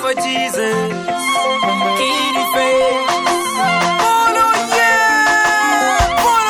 for Jesus. Kitty face. Bono, yeah.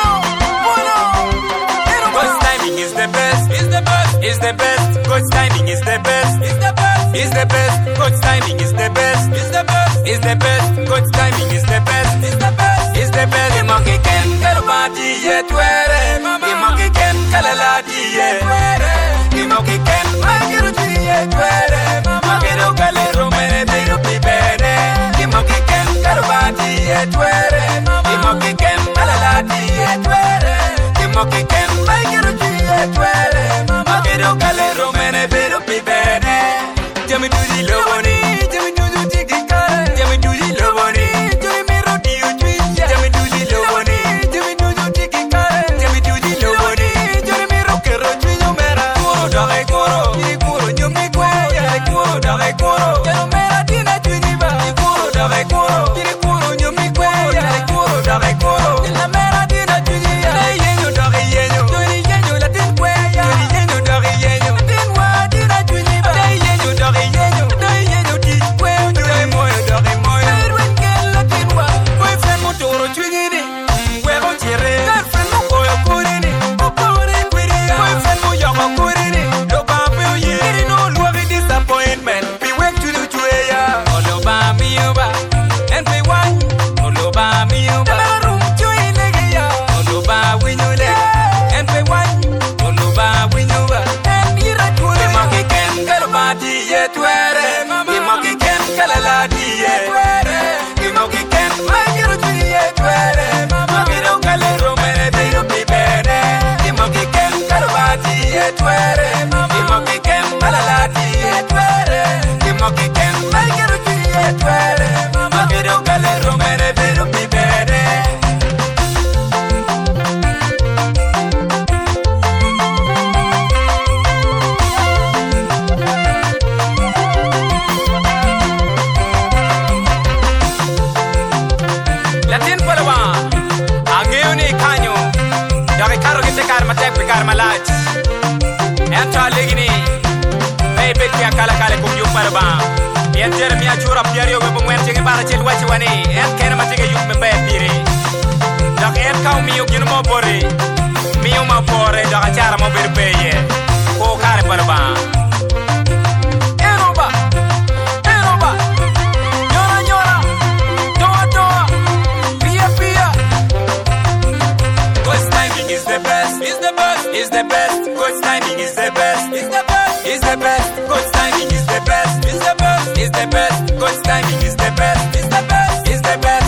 Bono. God's timing is the best. Is the best. Is the best. God's timing is the best. Is the best. Is the best. God's timing is the best. Is the best. Is the best. God's timing is the best. Is the best. Is the best. Imoki ken kalbati ye twere. Imoki ken kalalati ye twere. Imoki ken magiruti ye twere. Magero kalero mene biru pibere. Imoki ken kalbati ye twere. Imoki ken kalalati ye twere. Imoki ken magiruti ye twere. Magero kalero mene biru pibere. Jami tuji loboni, jami tuji tiki kare. Jami tuji loboni, jami miro diu tuja. Jami tuji loboni, jami tuji tiki kare. Jami tuji loboni, jami miro kero tuja mera. Kuro dare kuro, kiri kuro nyumi kwe. Kiri kuro dare kuro, kero mera tina tuji ba. Kuro dare kuro, kiri kuro nyumi kwe. Kiri kuro dare kuro, kila mera tina tuji ya. Dare yenyo, dare yenyo, dare yenyo la tin kwe ya. Dare yenyo, dare yenyo, tin wa tina tuji ba. Dare yenyo, dare yenyo, dare yenyo ti kwe. Dare moyo, dare moyo. Erwen kela tin wa, kwe fen mo toro tuji ni. Wero tire, dar fen mo koyo kuri ni. Okore kuri ya, kwe fen mo yoko kuri ni. Lo ba pe o ye, kiri no luari disappointment. Be wake to the chwe ya. Olo ba mi uba, and be one. Olo ba mi uba, room chwe nege ya. Olo ba winyule, and be one. Olo ba winyuba, and ira kuri. Imoki ken kalbati ye twere. Imoki ken kalalati ye twere. Imoki ken magiruti ye twere. Magiro kalero mene biru pibere. Imoki ken kalbati ye twere. Imoki ken kalalati ye twere. Imoki ken magiruti ye twere. Magiro kalero mene biru pibere. Latin palawa, angayuni kanyo, daki karo kita karma tek pikar malaj. Ento aligini, baby kia kala kala kumyuk palawa. Yen Jeremia chura piario go bungwen jingi bara chil wachi wani. En kena matinga yuk me bay piri. Dak en kau miyuk yun mo bori, miyu mo bore daka chara mo bir peye. Ko kare palawa. Enoba, nyora, doa, pia. God's timing is the best. Is the best. Is the best. God's timing is the best. Is the best. Is the best. God's timing is the best. Is the best. Is the best. God's timing is the best. Is the best. Is the best.